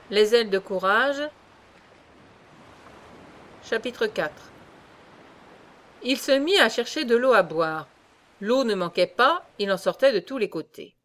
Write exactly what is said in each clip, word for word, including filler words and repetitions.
Les ailes de courage. Chapitre quatre. Il se mit à chercher de l'eau à boire. L'eau ne manquait pas, il en sortait de tous les côtés.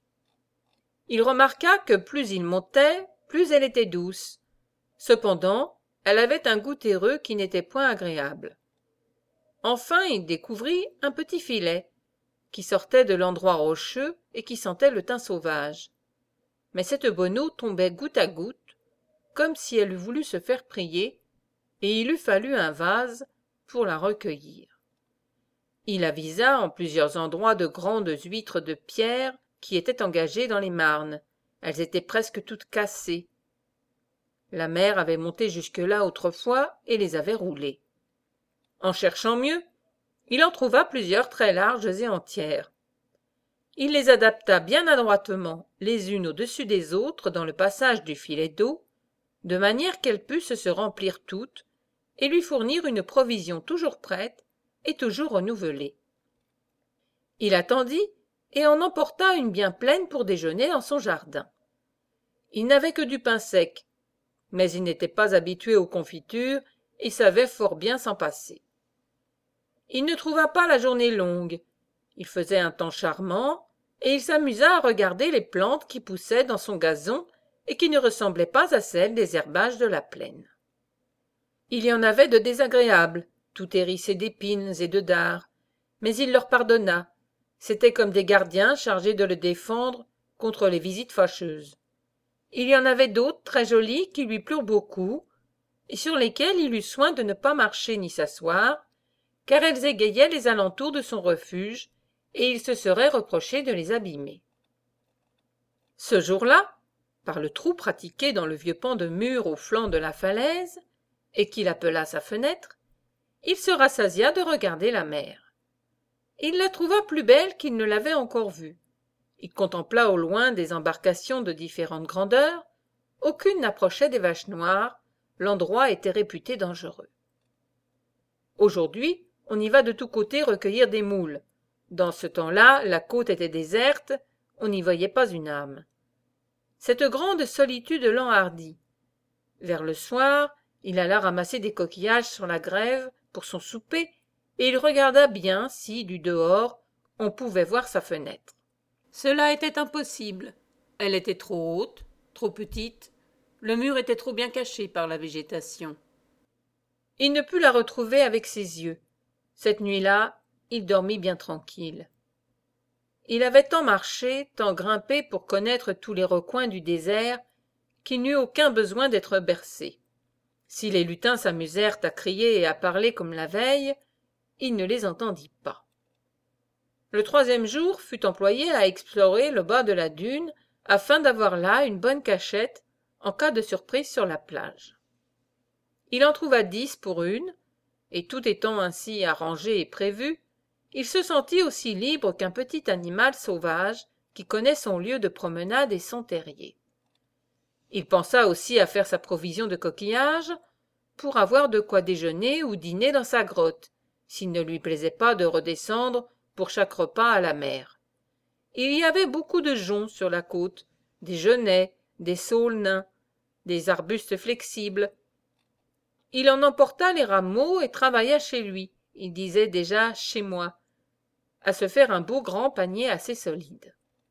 Il remarqua que plus il montait, plus elle était douce. Cependant, elle avait un goût terreux qui n'était point agréable. Enfin, il découvrit un petit filet, qui sortait de l'endroit rocheux et qui sentait le thym sauvage. Mais cette bonne eau tombait goutte à goutte, comme si elle eût voulu se faire prier, et il eût fallu un vase pour la recueillir. Il avisa en plusieurs endroits de grandes huîtres de pierre qui étaient engagées dans les marnes. Elles étaient presque toutes cassées. La mer avait monté jusque-là autrefois et les avait roulées. En cherchant mieux, il en trouva plusieurs très larges et entières. Il les adapta bien adroitement les unes au-dessus des autres dans le passage du filet d'eau, de manière qu'elles pussent se remplir toutes et lui fournir une provision toujours prête et toujours renouvelée. Il attendit et en emporta une bien pleine pour déjeuner dans son jardin. Il n'avait que du pain sec, mais il n'était pas habitué aux confitures et savait fort bien s'en passer. Il ne trouva pas la journée longue, il faisait un temps charmant, et il s'amusa à regarder les plantes qui poussaient dans son gazon et qui ne ressemblaient pas à celles des herbages de la plaine. Il y en avait de désagréables, tout hérissés d'épines et de dards, mais il leur pardonna, c'étaient comme des gardiens chargés de le défendre contre les visites fâcheuses. Il y en avait d'autres très jolies qui lui plurent beaucoup, et sur lesquelles il eut soin de ne pas marcher ni s'asseoir, car elles égayaient les alentours de son refuge, et il se serait reproché de les abîmer. Ce jour-là, par le trou pratiqué dans le vieux pan de mur au flanc de la falaise, et qu'il appela sa fenêtre, il se rassasia de regarder la mer. Il la trouva plus belle qu'il ne l'avait encore vue. Il contempla au loin des embarcations de différentes grandeurs, aucune n'approchait des vaches noires, l'endroit était réputé dangereux. Aujourd'hui, on y va de tous côtés recueillir des moules. Dans ce temps-là, la côte était déserte, on n'y voyait pas une âme. Cette grande solitude l'enhardit. Vers le soir, il alla ramasser des coquillages sur la grève pour son souper, et il regarda bien si, du dehors, on pouvait voir sa fenêtre. Cela était impossible. Elle était trop haute, trop petite, le mur était trop bien caché par la végétation. Il ne put la retrouver avec ses yeux. Cette nuit-là, il dormit bien tranquille. Il avait tant marché, tant grimpé pour connaître tous les recoins du désert, qu'il n'eut aucun besoin d'être bercé. Si les lutins s'amusèrent à crier et à parler comme la veille, il ne les entendit pas. Le troisième jour fut employé à explorer le bas de la dune, afin d'avoir là une bonne cachette en cas de surprise sur la plage. Il en trouva dix pour une, et tout étant ainsi arrangé et prévu, il se sentit aussi libre qu'un petit animal sauvage qui connaît son lieu de promenade et son terrier. Il pensa aussi à faire sa provision de coquillages pour avoir de quoi déjeuner ou dîner dans sa grotte, s'il ne lui plaisait pas de redescendre pour chaque repas à la mer. Il y avait beaucoup de joncs sur la côte, des genêts, des saules nains, des arbustes flexibles. Il en emporta les rameaux et travailla chez lui, il disait déjà chez moi, à se faire un beau grand panier assez solide.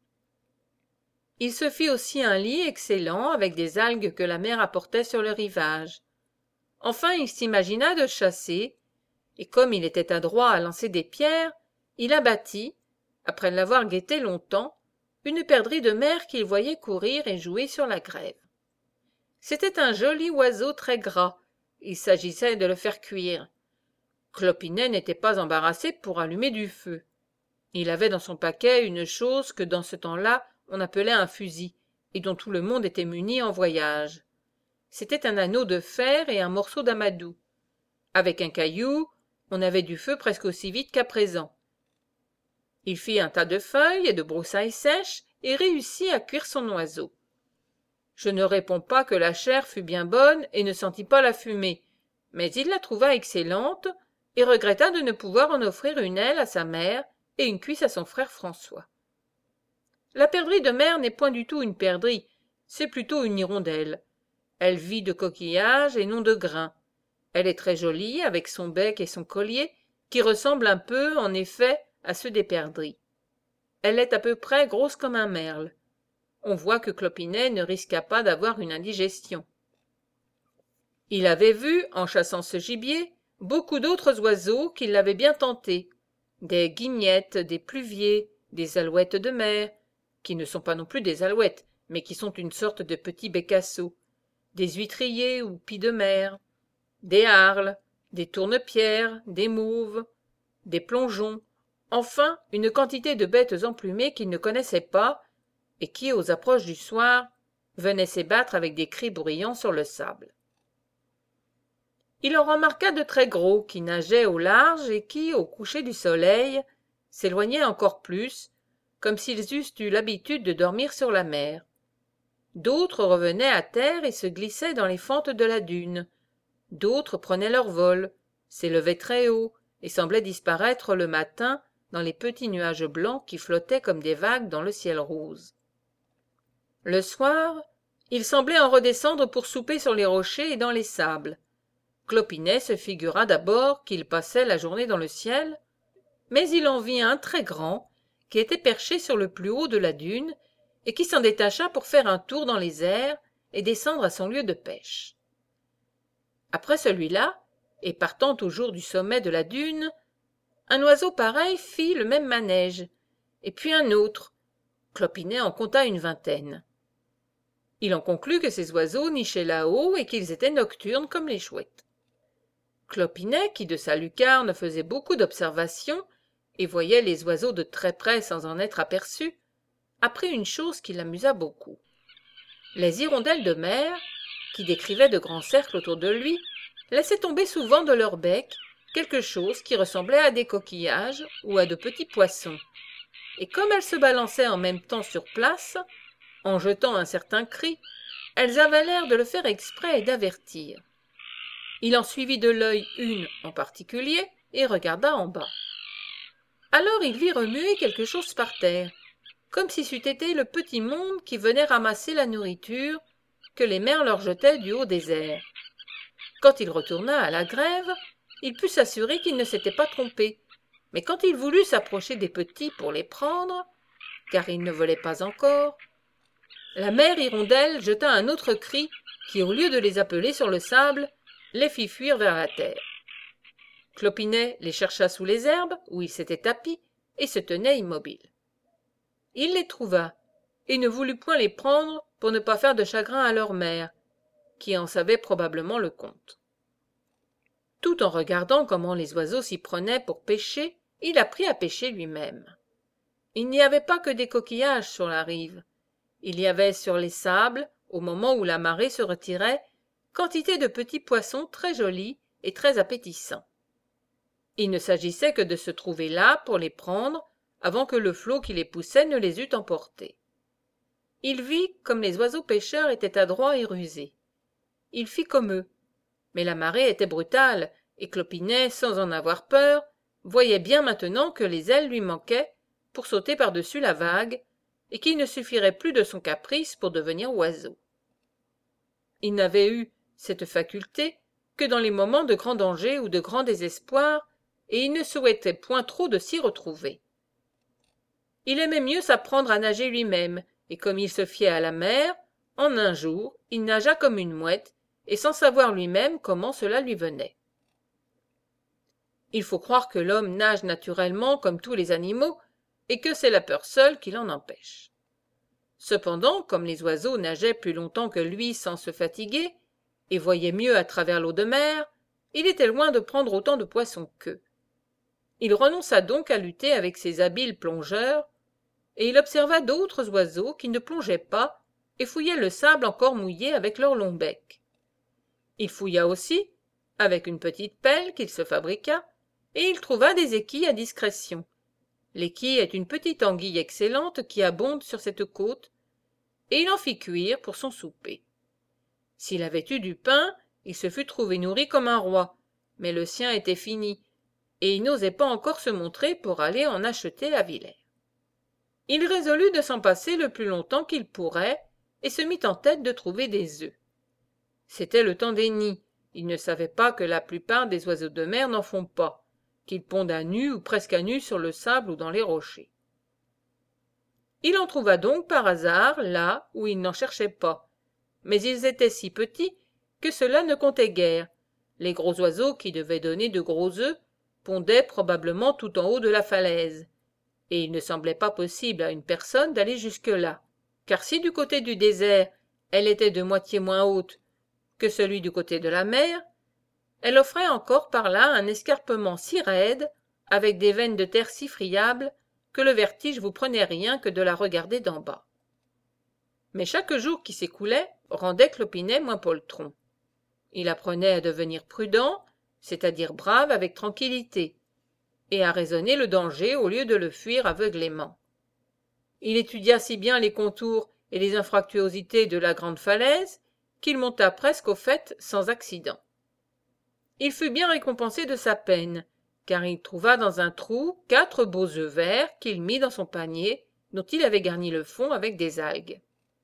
Il se fit aussi un lit excellent avec des algues que la mer apportait sur le rivage. Enfin il s'imagina de chasser, et comme il était adroit à lancer des pierres, il abattit, après l'avoir guetté longtemps, une perdrix de mer qu'il voyait courir et jouer sur la grève. C'était un joli oiseau très gras, il s'agissait de le faire cuire. Clopinet n'était pas embarrassé pour allumer du feu. Il avait dans son paquet une chose que dans ce temps-là on appelait un fusil, et dont tout le monde était muni en voyage. C'était un anneau de fer et un morceau d'amadou. Avec un caillou, on avait du feu presque aussi vite qu'à présent. Il fit un tas de feuilles et de broussailles sèches et réussit à cuire son oiseau. Je ne réponds pas que la chair fût bien bonne et ne sentit pas la fumée, mais il la trouva excellente et regretta de ne pouvoir en offrir une aile à sa mère et une cuisse à son frère François. La perdrix de mer n'est point du tout une perdrix, c'est plutôt une hirondelle. Elle vit de coquillages et non de grains. Elle est très jolie, avec son bec et son collier, qui ressemblent un peu, en effet, à ceux des perdrix. Elle est à peu près grosse comme un merle. On voit que Clopinet ne risqua pas d'avoir une indigestion. Il avait vu, en chassant ce gibier, beaucoup d'autres oiseaux qui l'avaient bien tenté, des guignettes, des pluviers, des alouettes de mer, qui ne sont pas non plus des alouettes, mais qui sont une sorte de petits bécassos, des huîtriers ou pies de mer, des harles, des tournepierres, des mauves, des plongeons, enfin une quantité de bêtes emplumées qu'il ne connaissait pas, et qui, aux approches du soir, venaient s'ébattre avec des cris bruyants sur le sable. Il en remarqua de très gros qui nageaient au large et qui, au coucher du soleil, s'éloignaient encore plus, comme s'ils eussent eu l'habitude de dormir sur la mer. D'autres revenaient à terre et se glissaient dans les fentes de la dune. D'autres prenaient leur vol, s'élevaient très haut et semblaient disparaître le matin dans les petits nuages blancs qui flottaient comme des vagues dans le ciel rose. Le soir, ils semblaient en redescendre pour souper sur les rochers et dans les sables. Clopinet se figura d'abord qu'ils passaient la journée dans le ciel, mais il en vit un très grand qui était perché sur le plus haut de la dune et qui s'en détacha pour faire un tour dans les airs et descendre à son lieu de pêche. Après celui-là, et partant toujours du sommet de la dune, un oiseau pareil fit le même manège, et puis un autre. Clopinet en compta une vingtaine. Il en conclut que ces oiseaux nichaient là-haut et qu'ils étaient nocturnes comme les chouettes. Clopinet, qui de sa lucarne faisait beaucoup d'observations et voyait les oiseaux de très près sans en être aperçu, apprit une chose qui l'amusa beaucoup. Les hirondelles de mer, qui décrivaient de grands cercles autour de lui, laissaient tomber souvent de leur bec quelque chose qui ressemblait à des coquillages ou à de petits poissons, et comme elles se balançaient en même temps sur place, en jetant un certain cri, elles avaient l'air de le faire exprès et d'avertir. Il en suivit de l'œil une en particulier et regarda en bas. Alors il vit remuer quelque chose par terre, comme si c'eût été le petit monde qui venait ramasser la nourriture que les mers leur jetaient du haut des airs. Quand il retourna à la grève, il put s'assurer qu'il ne s'était pas trompé, mais quand il voulut s'approcher des petits pour les prendre, car ils ne volaient pas encore, la mère hirondelle jeta un autre cri qui, au lieu de les appeler sur le sable, les fit fuir vers la terre. Clopinet les chercha sous les herbes, où ils s'étaient tapis, et se tenaient immobiles. Il les trouva, et ne voulut point les prendre pour ne pas faire de chagrin à leur mère, qui en savait probablement le compte. Tout en regardant comment les oiseaux s'y prenaient pour pêcher, il apprit à pêcher lui-même. Il n'y avait pas que des coquillages sur la rive. Il y avait sur les sables, au moment où la marée se retirait, quantité de petits poissons très jolis et très appétissants. Il ne s'agissait que de se trouver là pour les prendre avant que le flot qui les poussait ne les eût emportés. Il vit comme les oiseaux pêcheurs étaient adroits et rusés. Il fit comme eux, mais la marée était brutale, et Clopinet, sans en avoir peur, voyait bien maintenant que les ailes lui manquaient pour sauter par-dessus la vague, et qu'il ne suffirait plus de son caprice pour devenir oiseau. Il n'avait eu cette faculté que dans les moments de grand danger ou de grand désespoir, et il ne souhaitait point trop de s'y retrouver. Il aimait mieux s'apprendre à nager lui-même, et comme il se fiait à la mer, en un jour, il nagea comme une mouette, et sans savoir lui-même comment cela lui venait. Il faut croire que l'homme nage naturellement comme tous les animaux, et que c'est la peur seule qui l'en empêche. Cependant, comme les oiseaux nageaient plus longtemps que lui sans se fatiguer, et voyaient mieux à travers l'eau de mer, il était loin de prendre autant de poissons qu'eux. Il renonça donc à lutter avec ces habiles plongeurs, et il observa d'autres oiseaux qui ne plongeaient pas et fouillaient le sable encore mouillé avec leur long bec. Il fouilla aussi, avec une petite pelle qu'il se fabriqua, et il trouva des équilles à discrétion. L'équille est une petite anguille excellente qui abonde sur cette côte, et il en fit cuire pour son souper. S'il avait eu du pain, il se fût trouvé nourri comme un roi, mais le sien était fini, et il n'osait pas encore se montrer pour aller en acheter à Villers. Il résolut de s'en passer le plus longtemps qu'il pourrait, et se mit en tête de trouver des œufs. C'était le temps des nids. Il ne savait pas que la plupart des oiseaux de mer n'en font pas, qu'ils pondent à nu ou presque à nu sur le sable ou dans les rochers. Il en trouva donc par hasard là où il n'en cherchait pas, mais ils étaient si petits que cela ne comptait guère. Les gros oiseaux qui devaient donner de gros œufs pondaient probablement tout en haut de la falaise, et il ne semblait pas possible à une personne d'aller jusque-là, car si du côté du désert elle était de moitié moins haute que celui du côté de la mer, elle offrait encore par là un escarpement si raide, avec des veines de terre si friables, que le vertige vous prenait rien que de la regarder d'en bas. Mais chaque jour qui s'écoulait rendait Clopinet moins poltron. Il apprenait à devenir prudent, c'est-à-dire brave avec tranquillité, et à raisonner le danger au lieu de le fuir aveuglément. Il étudia si bien les contours et les anfractuosités de la grande falaise qu'il monta presque au fait sans accident. Il fut bien récompensé de sa peine, car il trouva dans un trou quatre beaux œufs verts qu'il mit dans son panier, dont il avait garni le fond avec des algues.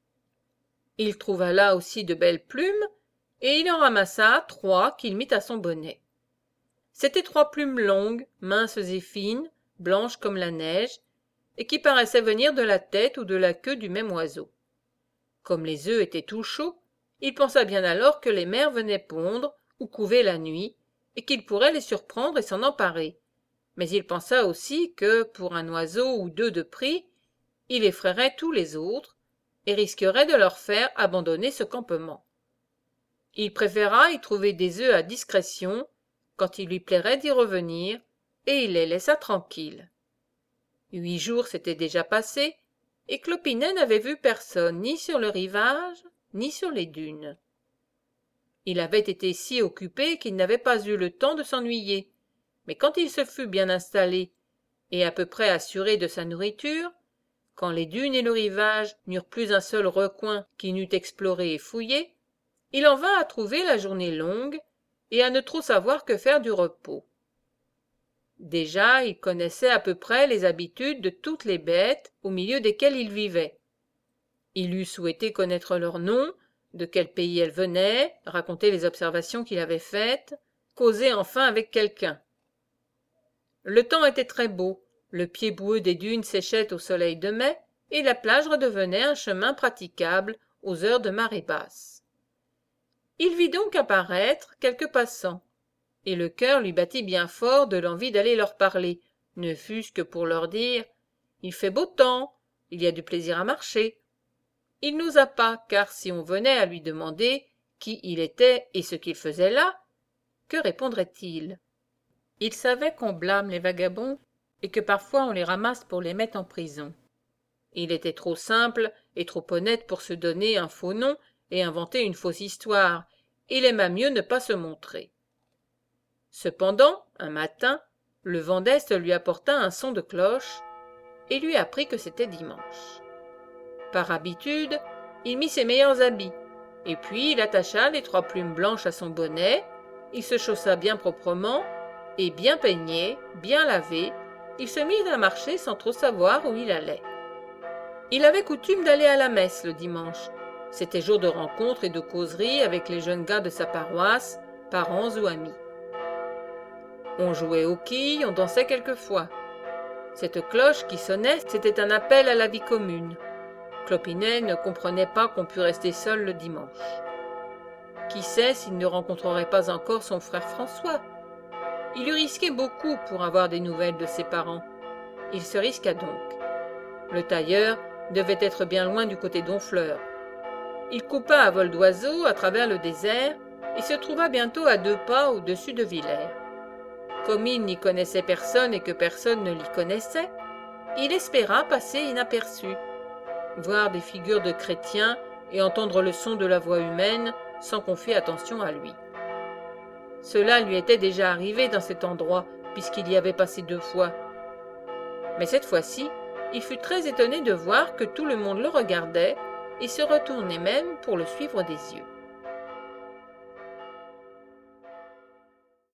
Il trouva là aussi de belles plumes, et il en ramassa trois qu'il mit à son bonnet. C'étaient trois plumes longues, minces et fines, blanches comme la neige, et qui paraissaient venir de la tête ou de la queue du même oiseau. Comme les œufs étaient tout chauds, il pensa bien alors que les mères venaient pondre ou couver la nuit, et qu'il pourrait les surprendre et s'en emparer. Mais il pensa aussi que, pour un oiseau ou deux de prix, il effraierait tous les autres, et risquerait de leur faire abandonner ce campement. Il préféra y trouver des œufs à discrétion, quand il lui plairait d'y revenir, et il les laissa tranquilles. Huit jours s'étaient déjà passés, et Clopinet n'avait vu personne ni sur le rivage, ni sur les dunes. Il avait été si occupé qu'il n'avait pas eu le temps de s'ennuyer, mais quand il se fut bien installé, et à peu près assuré de sa nourriture, quand les dunes et le rivage n'eurent plus un seul recoin qu'il n'eût exploré et fouillé, il en vint à trouver la journée longue, et à ne trop savoir que faire du repos. Déjà il connaissait à peu près les habitudes de toutes les bêtes au milieu desquelles il vivait. Il eût souhaité connaître leurs noms, de quel pays elles venaient, raconter les observations qu'il avait faites, causer enfin avec quelqu'un. Le temps était très beau, le pied boueux des dunes séchait au soleil de mai, et la plage redevenait un chemin praticable aux heures de marée basse. Il vit donc apparaître quelques passants, et le cœur lui battit bien fort de l'envie d'aller leur parler, ne fût-ce que pour leur dire « Il fait beau temps, il y a du plaisir à marcher ». Il n'osa pas, car si on venait à lui demander qui il était et ce qu'il faisait là, que répondrait-il? Il savait qu'on blâme les vagabonds et que parfois on les ramasse pour les mettre en prison. Il était trop simple et trop honnête pour se donner un faux nom et inventer une fausse histoire. Il aima mieux ne pas se montrer. Cependant, un matin, le vent d'est lui apporta un son de cloche et lui apprit que c'était dimanche. Par habitude, il mit ses meilleurs habits, et puis il attacha les trois plumes blanches à son bonnet, il se chaussa bien proprement, et bien peigné, bien lavé, il se mit à marcher sans trop savoir où il allait. Il avait coutume d'aller à la messe le dimanche. C'était jour de rencontre et de causerie avec les jeunes gars de sa paroisse, parents ou amis. On jouait aux quilles, on dansait quelquefois. Cette cloche qui sonnait, c'était un appel à la vie commune. Clopinet ne comprenait pas qu'on pût rester seul le dimanche. Qui sait s'il ne rencontrerait pas encore son frère François? Il eût risqué beaucoup pour avoir des nouvelles de ses parents. Il se risqua donc. Le tailleur devait être bien loin du côté d'Honfleur. Il coupa à vol d'oiseau à travers le désert et se trouva bientôt à deux pas au-dessus de Villers. Comme il n'y connaissait personne et que personne ne l'y connaissait, il espéra passer inaperçu, voir des figures de chrétiens et entendre le son de la voix humaine sans qu'on fît attention à lui. Cela lui était déjà arrivé dans cet endroit, puisqu'il y avait passé deux fois. Mais cette fois-ci, il fut très étonné de voir que tout le monde le regardait et se retournait même pour le suivre des yeux.